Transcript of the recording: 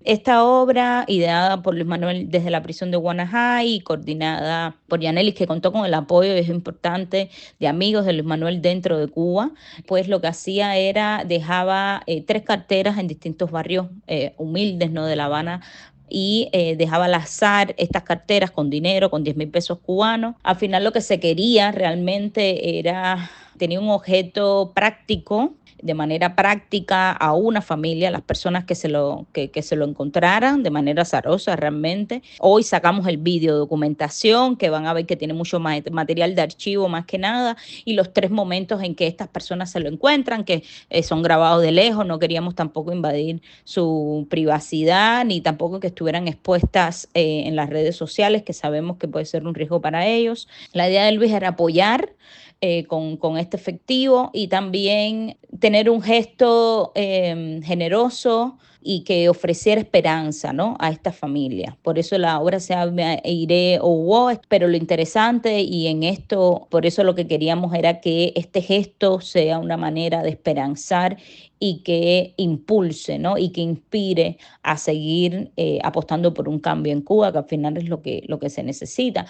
Esta obra, ideada por Luis Manuel desde la prisión de Guanajay y coordinada por Yanelis, que contó con el apoyo, es importante, de amigos de Luis Manuel dentro de Cuba, pues lo que hacía era, dejaba 3 carteras en distintos barrios humildes, ¿no?, de La Habana, y dejaba al azar estas carteras con dinero, con 10.000 pesos cubanos. Al final lo que se quería realmente era, tenía un objeto práctico, de manera práctica a una familia, las personas que se lo encontraran de manera azarosa realmente. Hoy sacamos el vídeo documentación, que van a ver que tiene mucho material de archivo más que nada, y los 3 momentos en que estas personas se lo encuentran, que son grabados de lejos. No queríamos tampoco invadir su privacidad, ni tampoco que estuvieran expuestas en las redes sociales, que sabemos que puede ser un riesgo para ellos. La idea de Luis era apoyar con este efectivo y también tener un gesto generoso y que ofreciera esperanza, ¿no?, a esta familia. Por eso la obra se llama Iré o Wo, pero lo interesante, y en esto, por eso lo que queríamos era que este gesto sea una manera de esperanzar y que impulse, ¿no?, y que inspire a seguir apostando por un cambio en Cuba, que al final es lo que se necesita.